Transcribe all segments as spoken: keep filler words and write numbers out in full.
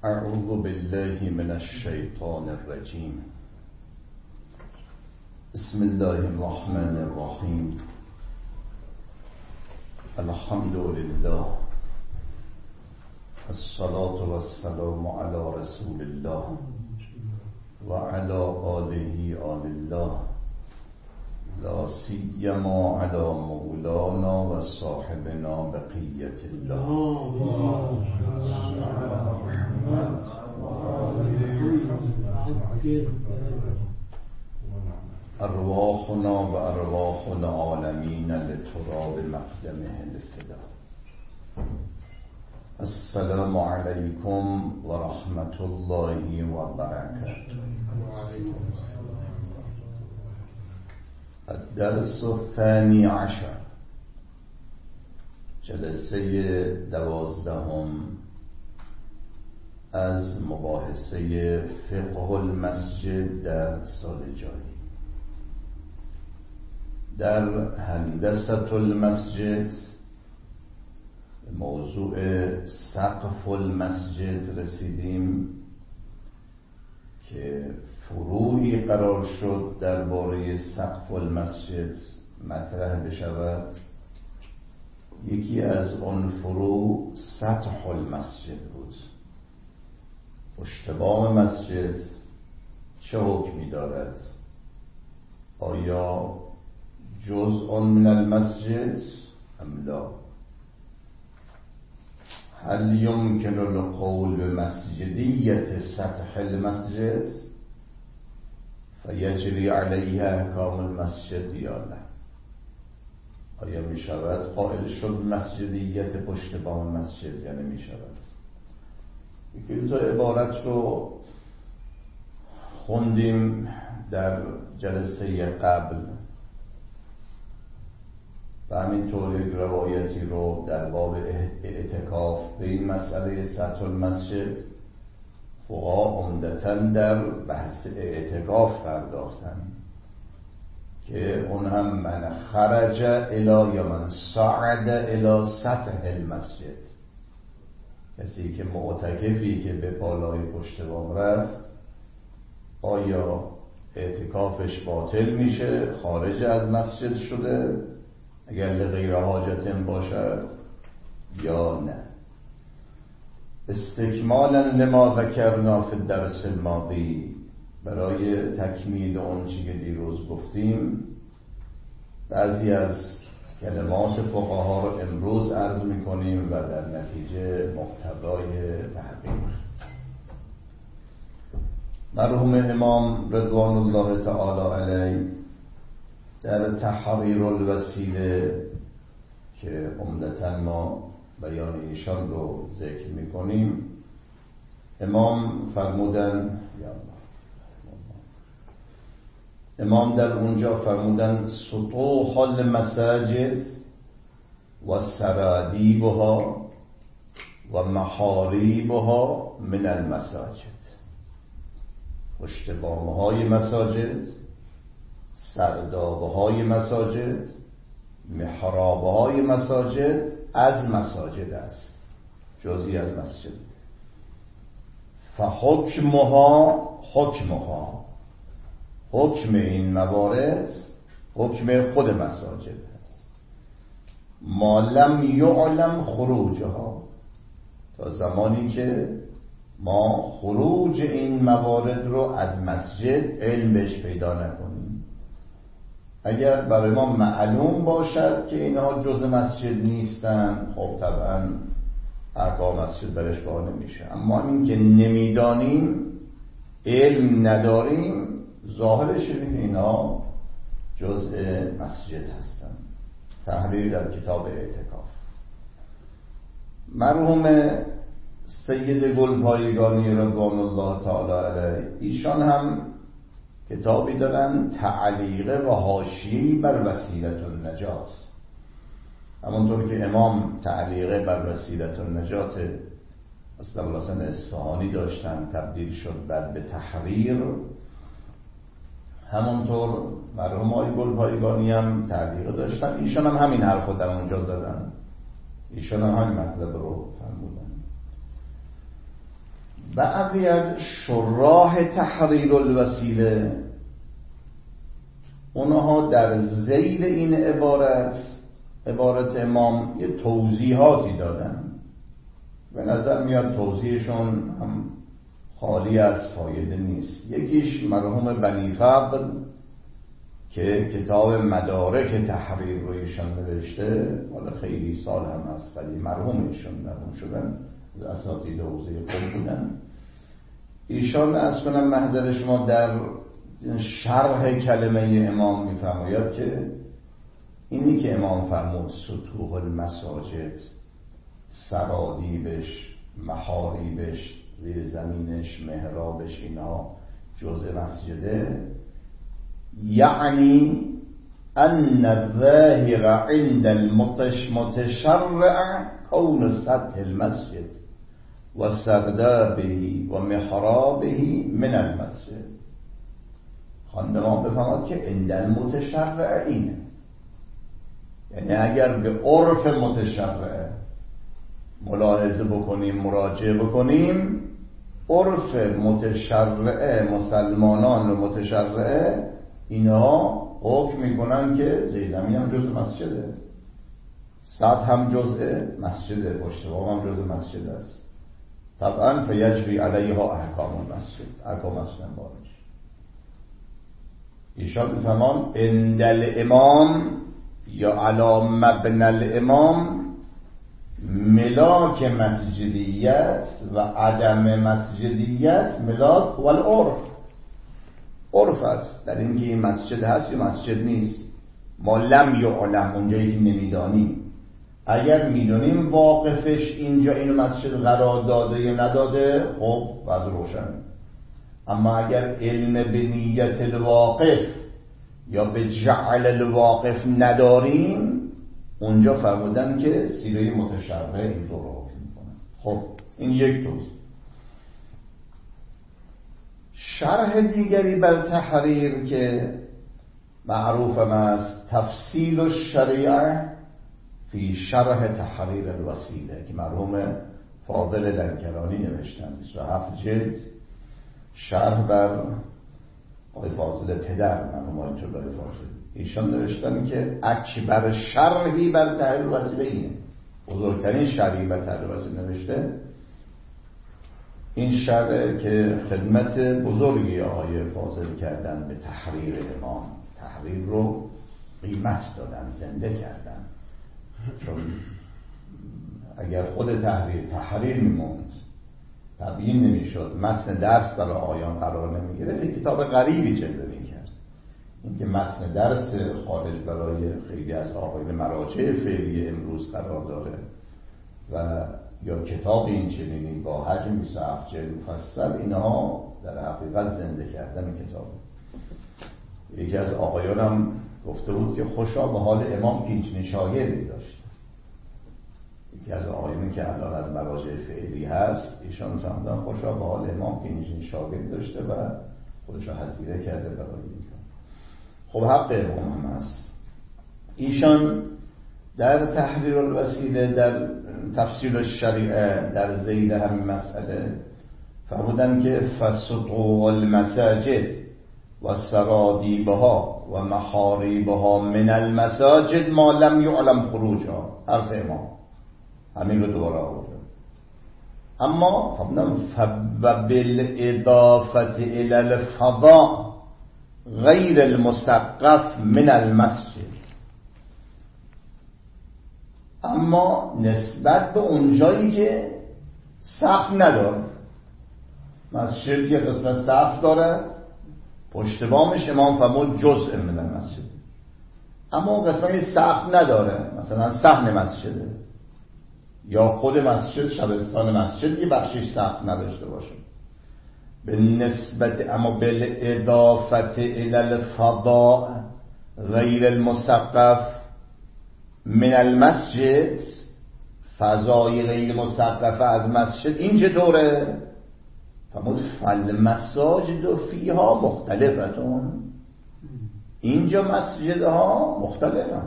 اعوذ بالله من الشیطان الرجیم. بسم الله الرحمن الرحیم. الحمد لله، الصلاة والسلام على رسول الله وعلى آله آل الله، لا سیما على مولانا و صاحبنا بقیت الله. ارواحنا و ارواح العالمین لتراب مقدمه الفدا. السلام علیکم و رحمت الله و برکاته. الدرس الثاني عشر، جلسه دوازدهم از مباحثه فقه المسجد در سال جاری. در هندسة المسجد موضوع سقف المسجد رسیدیم که فروعی قرار شد درباره سقف المسجد مطرح بشود. یکی از آن فروع سطح المسجد بود. پشت بام مسجد چه حکمی دارد؟ آیا جزء من المسجد ام لا؟ هل يمكن القول بمسجدية سطح المسجد فيجري عليها احکام المسجد یا نه؟ آیا می شود قائل شد مسجدیت پشت بام مسجد یا نمی شود؟ یکی دو تا عبارت رو خوندیم در جلسه قبل و همینطور یک روایتی رو در باب اعتکاف به این مسئله سطح المسجد فقها عمدتاً در بحث اعتکاف پرداختن که اون هم من خرج الی یا من صعد الی سطح المسجد، کسی که معتکفی که به بالای پشت بام رفت آیا اعتکافش باطل میشه، خارج از مسجد شده اگر لغیر حاجت باشد یا نه؟ استکمالا لما ذکرنا فی الدرس الماضی، برای تکمیل اون چیزی که دیروز گفتیم بعضی از کلمات فقها رو امروز عرض میکنیم و در نتیجه مقتضای تحقیق. مرحوم امام رضوان الله تعالی علیه در تحریر الوسیله که عمدتاً ما بیان ایشان رو ذکر میکنیم، امام فرمودن امام در اونجا فرمودن سطوح المساجد و سرادیبها و محاریبها من المساجد. پشت بامهای مساجد، سردابهای مساجد، محرابهای مساجد از مساجد است، جزئی از مسجد. فحکمها حکمها، حکم این موارد حکم خود مساجد است. ما لم یعلم خروجها، تا زمانی که ما خروج این موارد رو از مسجد علم بهش پیدا نکنیم. اگر برای ما معلوم باشد که اینها جزء مسجد نیستن، خب طبعا احکام مسجد برش بار نمیشه. اما این که نمیدانیم، علم نداریم، ظاهرش اینه اینها جزء مسجد هستن. تحریر در کتاب اعتکاف. مرحوم سید گلپایگانی رضوان الله تعالی علیه، ایشان هم کتابی دارن تعلیقه و حاشیه‌ای بر وسیلة النجات. همونطور که امام تعلیقه بر وسیلة النجات از ابوالحسن اصفهانی داشتن، تبدیل شد بعد به تحریر، همونطور مرحوم آقای گلپایگانی هم تعلیقه داشتن. ایشان هم همین حرف رو در اونجا زدن، ایشان هم همین مطلب رو فرمودن. بقیت شراح تحریر الوسیله اونها در ذیل این عبارت عبارت امام یه توضیحاتی دادن، به نظر میاد توضیحشون هم خالی از فایده نیست. یکیش مرحوم بنی فضل که کتاب مدارک تحریر رو ایشان نوشته، حالا خیلی سال هم هست ولی مرحوم ایشون مرحوم شدن، از اساتید حوزه خود بودن. ایشان از کنم محضر شما در شرح کلمه امام میفرماید که اینی که امام فرمود سطوح المساجد، سرادیبش، محاریبش، زیر زمینش، محرابش، اینا جزء مسجده، یعنی ان الظاهر عند المتشرع کون سطح المسجد و سردابه و محرابه من المسجد. خانم امام بفهمد که عند المتشرع اینه، یعنی اگر به عرف متشرع ملاحظه بکنیم، مراجعه بکنیم، عرف متشرع مسلمانان و متشرع اینها حکم میکنن که زیرزمین هم جزء مسجده، سطح هم جزء مسجده، پشت بام هم جزء مسجد است. طبعا فیجری علیها احکام المسجد، احکام مسجد بارش. ایشان میفهمان اندل امام یا علی مبنی الامام ملاک مسجدیت و عدم مسجدیت ملاک و العرف، عرف است در اینکه این مسجد هست یا مسجد نیست. ما لم یعلم، اونجایی که نمیدانیم. اگر میدونیم واقفش اینجا اینو مسجد قرار داده یا نداده، خب بعد روشن. اما اگر علم به نیت الواقف یا به جعل الواقف نداریم، اونجا فرمودن که سیره متشرع این دو رو حکم میکنن. خب این یک دوست. شرح دیگری بر تحریر که معروف است تفصیل الشریعه فی شرح تحریر الوسیله که مرحوم فاضل لنکرانی نوشتن، بیست و هفت جلد شرح بر آقای فاضل پدر مرحوم آیت الله فاضل. ایشان نوشتن که اکبر شرحی بر تحریر الوسیله اینه، بزرگترین شرحی بر تحریر الوسیله نوشته. این شرح که خدمت بزرگی آقای فاضل کردن به تحریر امام، تحریر رو قیمت دادن، زنده کردن. چون اگر خود تحریر تحریر میموند، تبیین نمیشد، متن درس برای آیان قرار نمیگرفت، یک کتاب غریبی جلوه میکرد. این که متن درس خارج برای خیلی از آقایان مراجع فعلی امروز قرار داره و یا کتاب این چنینی با حجم بیست و هفت جلد مفصل، اینها در حقیقت زنده کردن کتاب. یکی از آقایانم گفته بود که خوشا به حال امام که هیچ شاگردی داشت. یکی از آقایانی که الان از مراجع فعلی هست، ایشان فهمیدن خوشا به حال امام که هیچ شاگردی داشته و خودش رو حذیره کرده برای این کار. خب حق امام هم هست. ایشان در تحریر الوسیله، در تفصیل الشریعه، در ذیل همین مسئله فرمودن که فسطوح المساجد و سرادیبها و محاریبها من المساجد ما لم یعلم خروجها. حرف امام همین رو دوباره آورد. اما فرمودن فبالاضافه الی الفضاء غیر المسقف من المسجد، اما نسبت به اونجایی که سقف نداره. مسجد که قسمت سقف داره، پشت بامش امام فرمود جزء من المسجد، اما اون قسمتی سقف نداره، مثلا صحن مسجده یا خود مسجد، شبستان مسجد یه بخشش سقف نداشته باشه، به نسبت اما بالاضافه الی الفضاء غیر المسقف من المسجد، فضای غیر مسقفه از مسجد این چطوره؟ فرمود فالمساجد فیها مختلفتون، اینجا مسجدها مختلفن.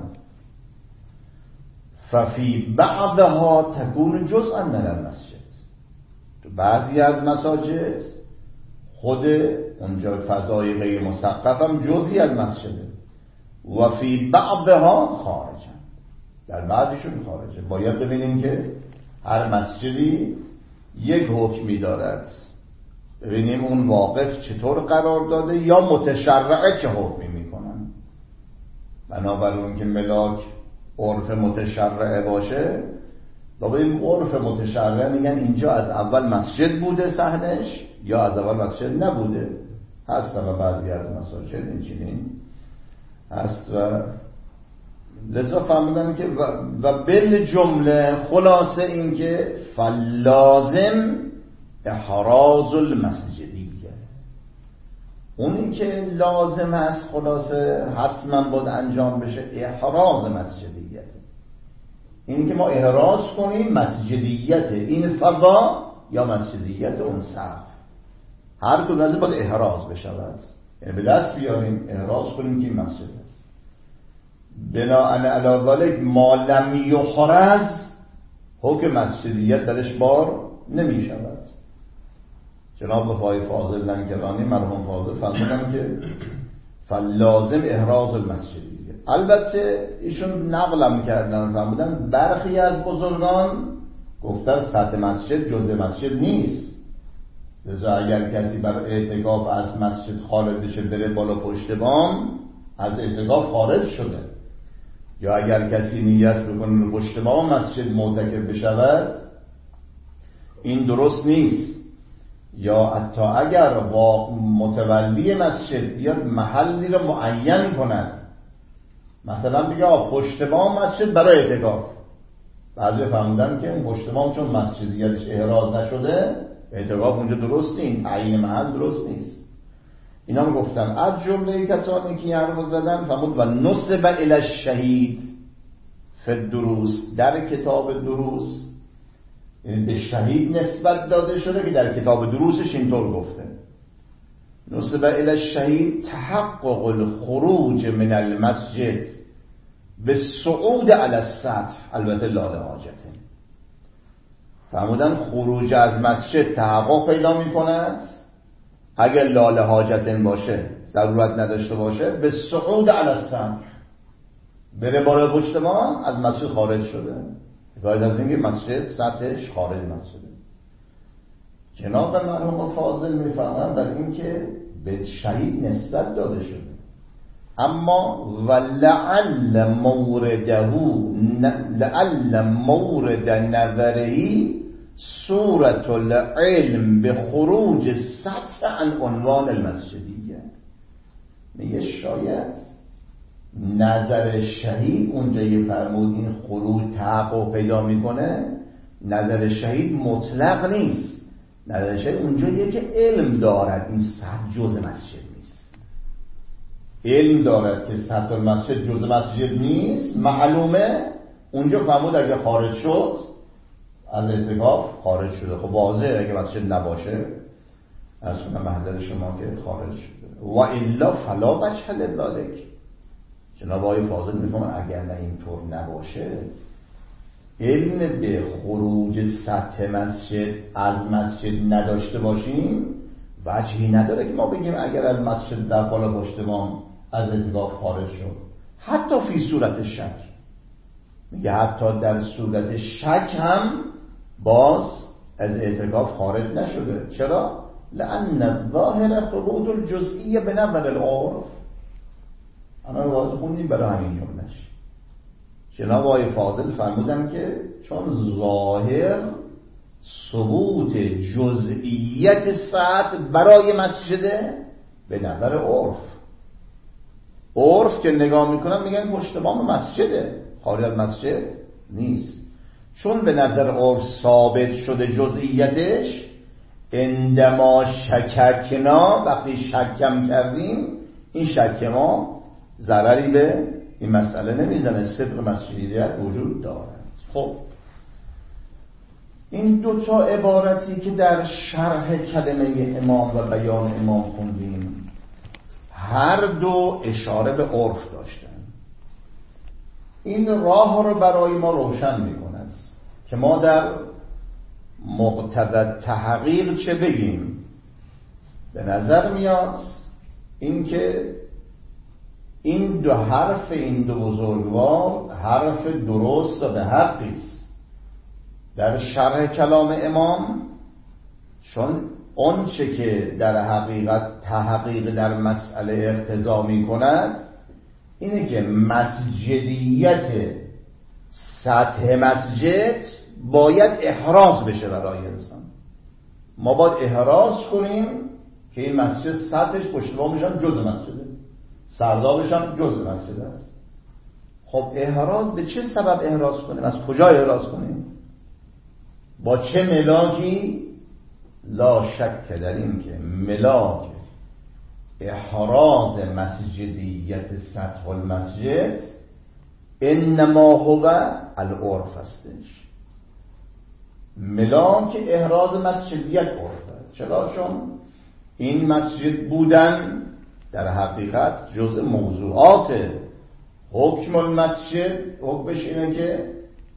ففی بعضها تکون جزءا من المسجد، تو بعضی از مساجد خود اونجا فضای غیر مسقف هم جزئی از مسجده و فی بعضها خارجن، در بعضیشون خارجه. باید ببینیم که هر مسجدی یک حکمی دارد، ببینیم اون واقف چطور قرار داده یا متشرعه چه حکمی میکنن. بنابراین که ملاک عرف متشرعه باشه، با ببینیم عرف متشرعه میگن اینجا از اول مسجد بوده صحنش یا از اول مسجد نبوده. هست و بعضی از مساجد این چنین هست و لذا فهمیدن که و, و بل جمله خلاصه این که فلازم احراز المسجدیه، اونی که لازم هست خلاصه حتما باید انجام بشه احراز مسجدیت، این که ما احراز کنیم مسجدیت این فضا یا مسجدیت اون سقف، هر کدوم از این باید احراز بشود، یعنی به دست بیاریم احراز کنیم که این مسجد است. بناء علی ذلک ما لم یحرز حکم مسجدیت درش بار نمی شود. جناب آقای فاضل لنگرانی مرحوم فاضل فرمودن که فلازم احراز المسجدیه. البته ایشون نقلم کردن فرمودن برخی از بزرگان گفتن سطح مسجد جزء مسجد نیست، لذا اگر کسی بر اعتکاف از مسجد خارج بشه بره بالا پشت بام از اعتکاف خارج شده، یا اگر کسی نیت بکنه رو پشت بام مسجد معتکف بشود این درست نیست، یا حتی اگر متولی مسجد بیاد محلی رو معین کند، مثلا بگه پشت بام مسجد برای اعتکاف، بعضی فهمیدن که اون پشت بام چون مسجدیتش احراز نشده اعتکاف اونجا درست نیست، تعیین محل درست نیست. اینا هم گفتن از جمله کسانی که حرف زدن فرمود و نسب الی الشهید فی الدروس، در کتاب دروس یعنی به شهید نسبت داده شده که در کتاب دروسش اینطور گفته نسب الی الشهید تحقق الخروج من المسجد به صعود علی السطح، البته لاله حاجته. فرمودن خروج از مسجد تحقق پیدا می کند اگر لاله حاجتن باشه، ضرورت نداشته باشه، به صعود علی السطح بره بالا پشت ما از مسجد خارج شده، باید از اینکه مسجد سطحش خارج مسجده. جناب مرحوم فاضل میفهمن در اینکه به شهید نسبت داده شده، اما ولعل مورده لعل مورد نظری صورت العلم به خروج سطح عن عنوان المسجدیه. میگه شاید نظر شهید اونجا یه فرمود این خروج تحقق پیدا میکنه، نظر شهید مطلق نیست، نظر شهید اونجا یه که علم دارد این سطح جز مسجد نیست، علم دارد که سطح المسجد جز مسجد نیست، معلومه اونجا فرمود اگه خارج شد از اعتکاف خارج شده. خب واضحه اگه مسجد نباشه از اون محضر شما که خارج شده. و الا فلا وجه لذلک. جناب آقای فاضل میفهمن اگر نه اینطور نباشه علم به خروج سطح مسجد از مسجد نداشته باشیم وجهی نداره که ما بگیم اگر از مسجد در بالا پشت بام از اعتکاف خارج شد، حتی فی صورت شک. میگه حتی در صورت شک هم باز از اعتکاف خارج نشده. چرا؟ لأن الظاهر خروج الجزئیه به نظر العرف. انا رو خوندیم برای همین جملهش. جناب آقای فاضل فرمودن که چون ظاهر ثبوت جزئیت سطح برای مسجده به نظر عرف، عرف که نگاه میکنن میگن پشت بام مسجده، خارج از مسجد نیست. چون به نظر عرف ثابت شده جزئیتش، اندما شککنا، وقتی شکم کردیم این شک ما ضرری به این مسئله نمیزنه، صدق مسجدیت وجود دارد. خب این دوتا عبارتی که در شرح کلمه امام و بیان امام خوندیم هر دو اشاره به عرف داشتن. این راه رو برای ما روشن میکند که ما در مقتضی تحقیق چه بگیم؟ به نظر میاد اینکه این دو حرف این دو بزرگوار حرف درست و به حقی است. در شرح کلام امام، چون اون چه که در حقیقت تحقیق در مسئله اقتضا می کند اینه که مسجدیت سطح مسجد باید احراز بشه برای انسان. ما باید احراز کنیم که این مسجد سطحش پشتبامش هم جز مسجده، سردابش هم جز مسجد است. خب احراز به چه سبب احراز کنیم؟ از کجا احراز کنیم؟ با چه ملاکی؟ لا شک در این که ملاک احراز مسجدیت سطح المسجد انما هو العرف استش. ملاک احراز مسجدیت عرفه. چرا؟ چون این مسجد بودن در حقیقت جزء موضوعات حکم المسجد. حکمش اینه که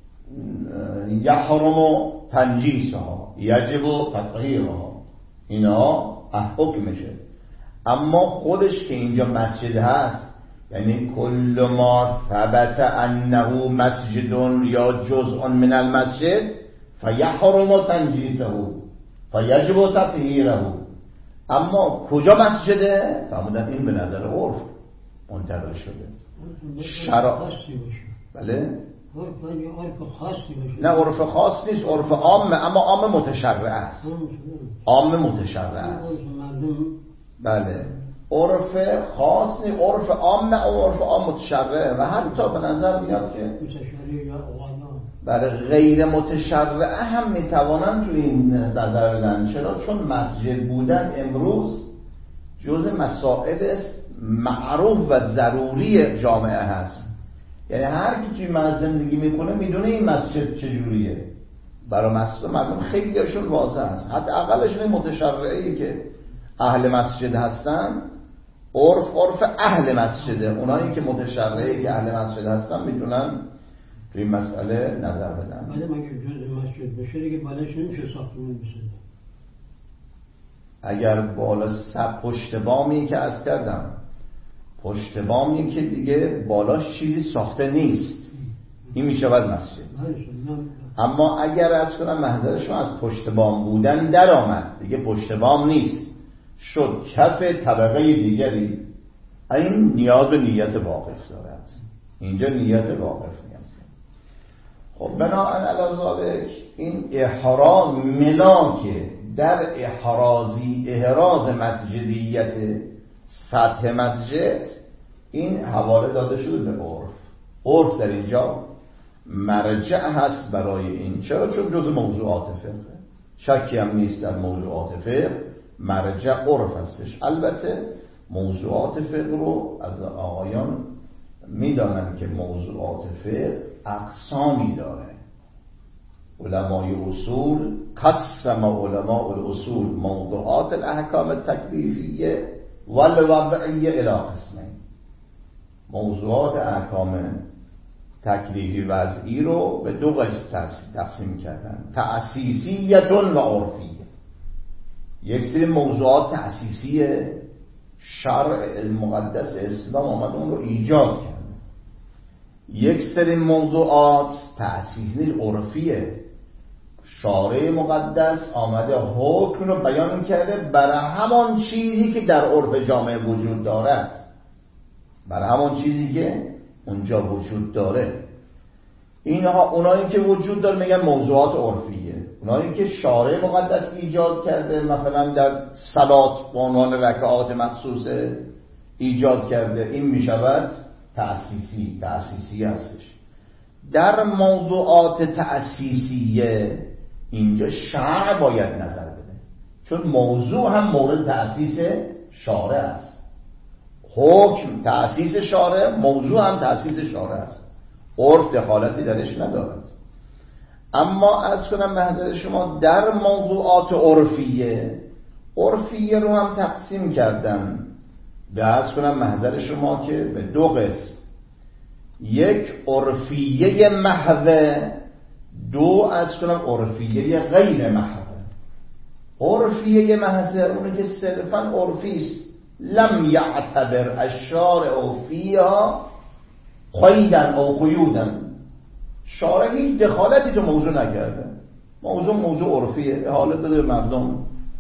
یحرم تنجیسها یجب تطهیرها، اینا حکمشه. اما خودش که اینجا مسجد هست، یعنی کل ما ثبت انه مسجد یا جزء من المسجد فیحرم تنجیسه فیجب تطهیره. اما کجا مسجده؟ فرمودن این به نظر عرف منتقل شده. شرع بله؟ عرف خاصی باشه. نه عرف خاص نیست، عرف عامه، اما عام متشرع است. عام متشرع است. بله عرف خاص نیست، عرف عامه او عرف عام متشرع. و حتی به نظر میاد که برای غیر متشرع هم میتوانن تو این نظر بدن. چرا؟ چون مسجد بودن امروز جزء مسائل معروف و ضروری جامعه هست. یعنی هر کی توی مسجد زندگی میکنه میدونه این مسجد چجوریه. برای مسجد مردم خیلی هاشون واضح است. حتی اقلشون متشرعی که اهل مسجد هستن، عرف عرف اهل مسجده. اونایی که متشرعی که اهل مسجد هستن میتونن توی این مسئله نظر بدن. بعد مگه جزء مسجد بشه دیگه بالاش نمیشه ساختمون بشه. اگر بالا سب پشت بامی که از کردم، پشت بامی که دیگه بالاش چیزی ساخته نیست، این میشود مسجد. اما اگر از کنم محضر شما از پشت بام بودن در آمد، دیگه پشت بام نیست، شد کف طبقه دیگری، این نیاز به نیت واقف دارد. اینجا نیت واقف نیاز. خب بناهن علی ذالک این احراز ملاکه در احرازی احراز مسجدیت سطح مسجد، این حواله داده شده به عرف. عرف در اینجا مرجع هست برای این. چرا؟ چون جز موضوعات فقه، شکی هم نیست در موضوعات فقه مرجع عرف هستش. البته موضوعات فقه رو از آقایان میدانن که موضوعات فقه اقسامی داره. علمای اصول قسم علماء الاصول موضوعات الاحکام التکلیفیه والوضعیه الی قسمین. موضوعات احکام تکلیفی وضعی رو به دو قسم تقسیم کردن، تأسیسیه و عرفیه. یک سری موضوعات تأسیسیه، شرع مقدس اسلام آمد اون رو ایجاد کرد. یک سری موضوعات تأسیسی عرفیه، شارع مقدس آمده حکم رو بیان کرده برای همان چیزی که در عرف جامعه وجود دارد، برای همان چیزی که اونجا وجود داره. اینها اونایی که وجود داره میگن موضوعات عرفیه. اونایی که شارع مقدس ایجاد کرده، مثلا در صلات به عنوان رکعات مخصوصه ایجاد کرده، این میشود تأسیسی. تأسیسی هستش. در موضوعات تأسیسیه اینجا شرع باید نظر بده، چون موضوع هم مورد تأسیس شارع است. حکم تأسیس شارع، موضوع هم تأسیس شارع است. عرف دخالتی درش ندارد. اما از کنم به حضرت شما در موضوعات عرفیه، عرفیه رو هم تقسیم کردن به از کنم محضر شما که به دو قسم. یک عرفیه محوه دو از کنم عرفیه غیر محض. عرفیه محض اونه که صرفا عرفی است، لم یعتبر الشارع فیها قیدا او قیودا. شارع هیچ دخالتی تو موضوع نکرده، موضوع موضوع عرفیه، حالت داده به مردم.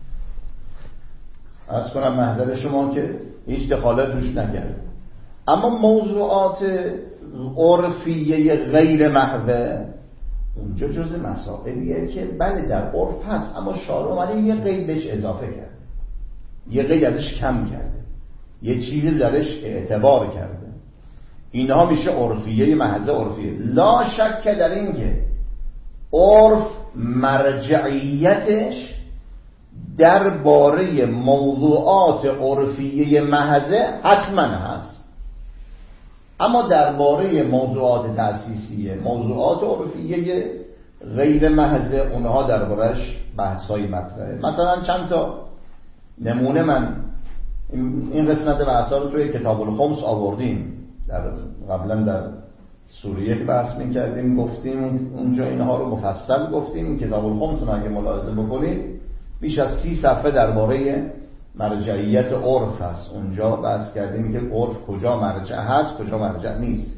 از کنم محضر شما که هیچ دخالت روش نکرده. اما موضوعات عرفیه غیر محضه اونجا جز مسائلیه که بله در عرف هست، اما شارع اومده یه قید بهش اضافه کرده، یه قید ازش کم کرده، یه چیزی درش اعتبار کرده. اینها میشه عرفیه محض عرفیه. لا شک در این که عرف مرجعیتش درباره موضوعات عرفیه محضه حتما هست، اما درباره موضوعات تأسیسیه، موضوعات عرفیه غیر محضه، اونها دربارش بحث‌های مطرحه. مثلا چند تا نمونه من این قسمت بحث‌ها رو توی کتاب الخمس آوردیم، در قبلا در سوره یک بحث می‌کردیم، گفتیم اونجا اینها رو مفصل گفتیم. کتاب الخمس رو اگه ملاحظه بکنید بیش از سی صفحه درباره مرجعیت عرف هست. اونجا بحث کردیم که عرف کجا مرجع هست، کجا مرجع نیست.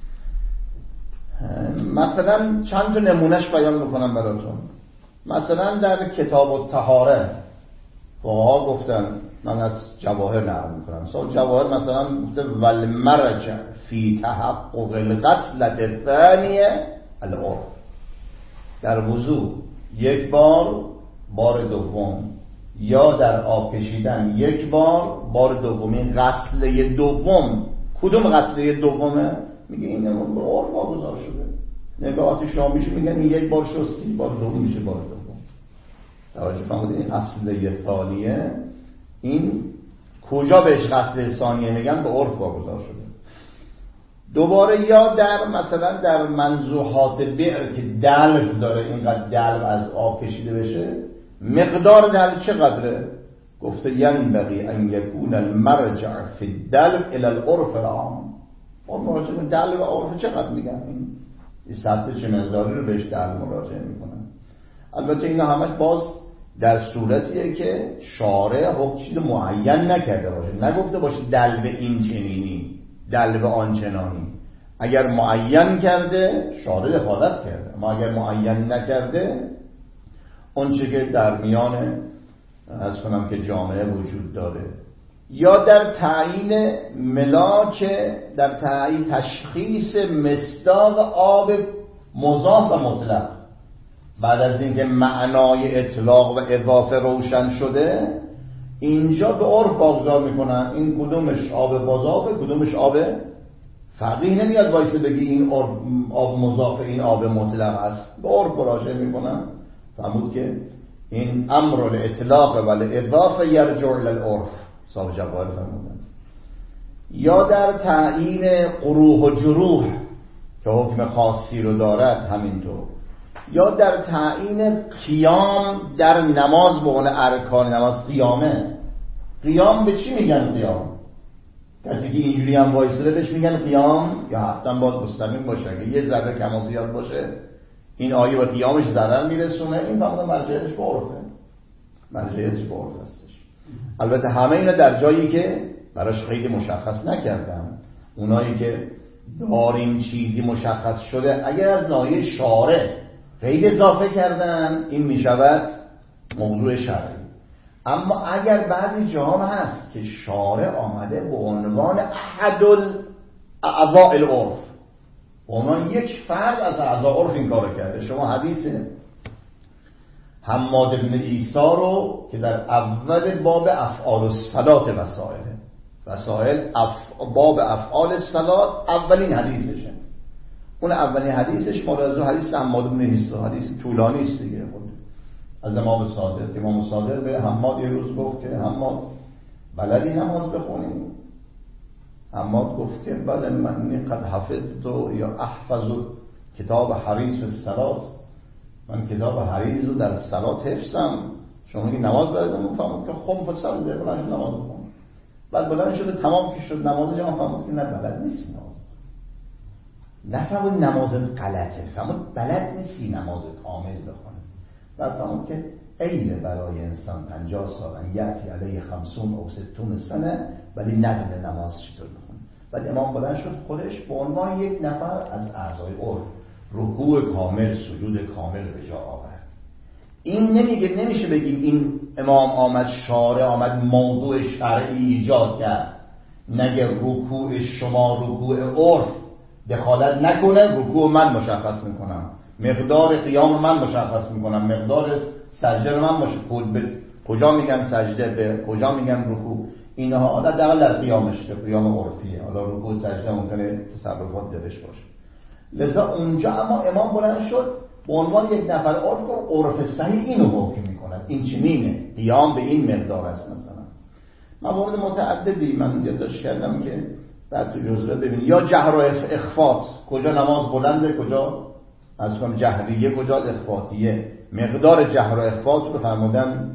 مثلا چند تا نمونهش بیان میکنم براتون. مثلا در کتاب الطهاره فقها گفتن، من از جواهر نقل میکنم، مثلا جواهر مثلا گفته والمرجع فی تحقق الغسلة الثانیه العرف. در وضو یک بار، بار دوم، یا در آب کشیدن یک بار، بار دومی. غسله دوم کدوم غسله دومه؟ میگه این نمون به عرف واگذار شده. نگاهات شامیشو میگن یک بار شستی، بار دوم میشه بار دوم. توجه فرمودید؟ این غسله ثانیه، این کجا بهش غسله ثانیه میگن؟ به عرف واگذار شده. دوباره یا در مثلا در منزوحات بئر که دلو داره، اینقدر دلو از آب کشیده بشه، مقدار دلو چقدره؟ گفته ینبغی ان یکون المرجع فی الدلو الی العرف العام. ما مراجعه به دلو و عرف چقدر میگن؟ این سطح چه مقداری رو بهش دلو مراجعه میکنن. البته اینا همش باز در صورتیه که شارع حکم چیز معین نکرده باشه، نگفته باشه دلو این چنینی، دلو آن چنانی. اگر معین کرده شارع دخالت کرده، اما اگر معین نکرده، اون چه که در میان از کنم که جامعه وجود داره. یا در تعیین ملاک، در تعیین تشخیص مصداق آب مضاف و مطلق، بعد از اینکه معنای اطلاق و اضافه روشن شده، اینجا به عرف واگذار میکنن این کدومش آب مضافه، کدومش آب. فقیه نمیاد وایسه بگی این آب مضافه، این آب مطلق است، به عرف مراجعه میکنن. فهمود که این امر الاطلاق و الاضافه یرجع الی العرف. صاحب جواهر فرمودن. یا در تعیین قروح و جروح که حکم خاصی رو دارد همینطور. یا در تعیین قیام در نماز به عنوان ارکان نماز. قیامه، قیام به چی میگن قیام؟ کسی که اینجوری هم وایساده بهش میگن قیام، یا حتما باید مستقیم باشه. اگه یه ذره کم و زیاد باشه این آیه و قیامش ضرر میرسونه، این فقط مرجعیتش به عرفه، مرجعیتش به عرف هستش. البته همه اینا در جایی که براش قید مشخص نکردم. اونایی که داریم چیزی مشخص شده، اگر از ناحیه شارع قید اضافه کردن، این میشود موضوع شرعی. اما اگر بعضی جاها هست که شارع آمده به عنوان احد الاعضاء العرف، به عنوان یک فرد از اعضاء عرف این کارو کرده. شما حدیث حماد بن عیسی رو که در اول باب افعال الصلات وسائل وسائل اف... باب افعال الصلات اولین حدیثشه. اون اولین حدیثش موضوع حدیث حماد بن عیسی، حدیث طولانی است دیگه، خود از امام صادق. امام صادق به حماد یه روز گفت که حماد بلدی نماز بخونیم؟ حماد گفت که بله من قد حفظت یا احفظ کتاب حریص فی الصلات، من کتاب حریص رو در صلات حفظم. شما میگی نماز بلدم؟ فهمید که خم فصل ده بلند نماز بخون. بعد بلند شده تمام که شد نماز، جمع فهمید که نه بلد نیست نماز. نفهمون نماز غلطه، فهمون بلد نیستی نماز کامل بخونه. بعد فهمون که عیبه برای انسان پنجاه سال یأتی علیه خمسون او ستون سنه ولی ندونه نماز چطور بخونه. بعد امام بلند شد خودش به عنوان یک نفر از اعضای عرف رکوع کامل، سجود کامل به جا آورد. این نمیگه، نمیشه بگیم این امام آمد شارع آمد موضوع شرعی ایجاد کرد، نگه رکوع شما رکوع عرف دخالت نکنه، رکوع من مشخص میکنم، مقدار قیام من مشخص میکنم، مقدار سجده من مشخص، کجا میگن سجده به کجا میگن رکوع، اینها حالا دقیقا در قیامش که قیام عرفیه، حالا رکوع سجده ممکنه تصرفات درش باشه. لذا اونجا اما امام بلند شد به عنوان یک نفر عرف که عرف صحیح اینو حکم میکند، این چنینه، قیام به این مقدار است. مثلا موارد متعددی من یادداشت کردم که بعد تو جزوه ببینید، یا جهر و اخفات، کجا نماز بلنده، کجا از کنم جهریه، کجا اخفاتیه، مقدار جهر و اخفات رو فرمودن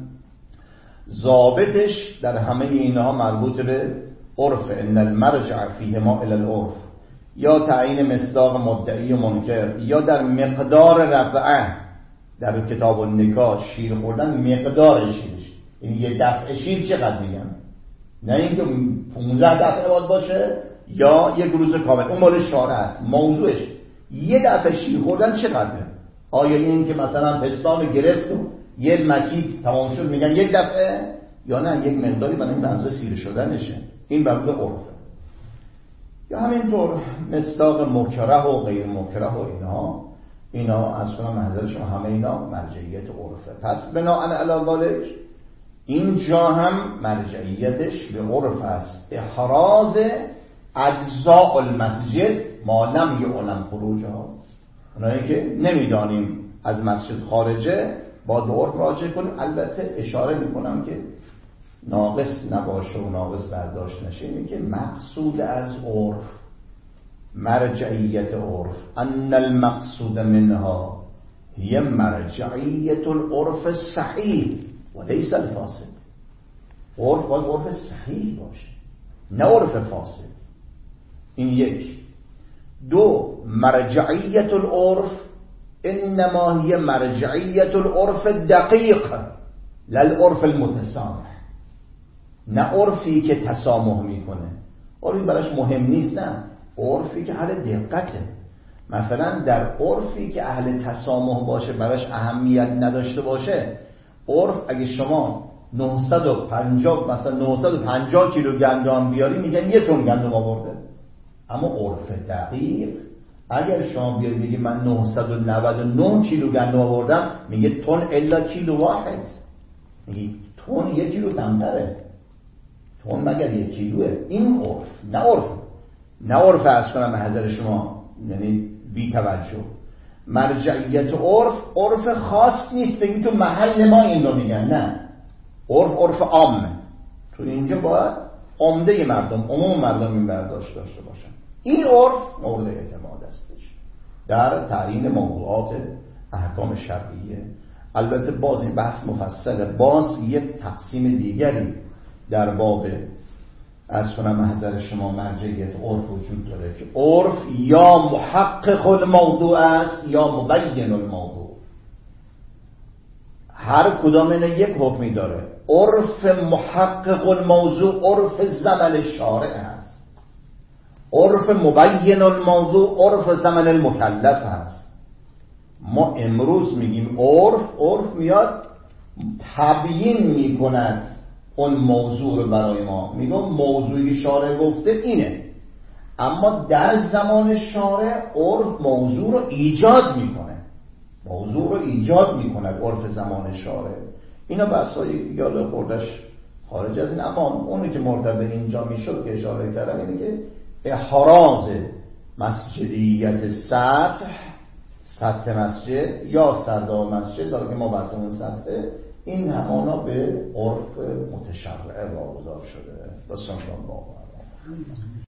ضابطش در همه اینها مربوط به عرف، ان المرجع فیهما الی العرف، یا تعیین مصداق مدعی و منکر، یا در مقدار رفعه در کتاب النکاح شیر خوردن مقدار شیرش، یعنی یه دفعه شیر چقدر میگن، نه اینکه پونزده دفعه باید باشه یا یک روز کامل، اون مال شارع است. موضوعش یه دفعه شیر خوردن چقدره؟ آیا این که مثلا پستان گرفت و یه مکیب تمام شد میگن یک دفعه، یا نه یک مقداری برای این بنظر سیر شدنشه، این بر حسب عرفه. یا همینطور مصداق مکره و غیر مکره و اینها اینا از کنم منظر شما همه اینا مرجعیت عرفه. پس بناء علی ذالک اینجا هم مرجعیتش به عرف است، احراز اجزاء المسجد ما لم یعلم خروجها، اونایی که نمیدانیم از مسجد خارجه باید به عرف راجع کنیم. البته اشاره میکنم که ناقص نباشه و ناقص برداشت نشه، اینه که مقصود از عرف مرجعیت عرف، ان المقصود منها هي مرجعیت العرف الصحیح و لیس الفاسد. عرف باید عرف صحیح باشه نه عرف فاسد. این یک. دو، مرجعیت العرف انما هي مرجعیت العرف دقیق لا العرف المتسامح، نه عرفی که تسامح میکنه، عرفی براش مهم نیست، نه عرفی که اهل دقته. مثلا در عرفی که اهل تسامح باشه براش اهمیت نداشته باشه، عرف اگه شما نهصد و پنجاه مثلا نهصد و پنجاه کیلو گندم بیاری میگن یک تن گندم آورده. اما عرف دقیق اگر شما بیاری بگی من نهصد و نود و نه کیلو گندم آوردم، میگه تن الا کیلو واحد، میگه تن یک کیلو کمتره، تن مگر یک کیلوه. این عرف نه عرف نه عرف از کنم به حضر شما، یعنی بی توجه. مرجعیت عرف عرف خاص نیست بگیم تو محل ما این رو میگن، نه، عرف عرف عامه، تو اینجا باید عمده مردم عموم مردم این برداشت داشته باشن. این عرف مورد اعتماد استش در تعیین موضوعات احکام شرعیه. البته باز این بحث مفصله، باز یک تقسیم دیگری در باب از کنم محضر شما مرجعیت عرف وجود داره که عرف یا محقق الموضوع است یا مبین الموضوع. هر کدام اینا یک حکمی داره. عرف محقق الموضوع عرف زمن شارع است، عرف مبین الموضوع عرف زمن المکلف است. ما امروز میگیم عرف، عرف میاد تبیین میکند اون موضوع رو برای ما، میگم موضوعی شارع گفته اینه، اما در زمان شارع عرف موضوع رو ایجاد میکنه، موضوع رو ایجاد میکنه عرف زمان شارع. اینا بحثای دیگه حالا خوردش خارج از این، اما اونی که مرتبط اینجا میشد که اشاره کردم اینه که احراز مسجدیت سطح سطح مسجد یا سردار مسجد داره که ما بحثمون سطحه، این همانا به عرف متشرع واگذار شده. بسیار با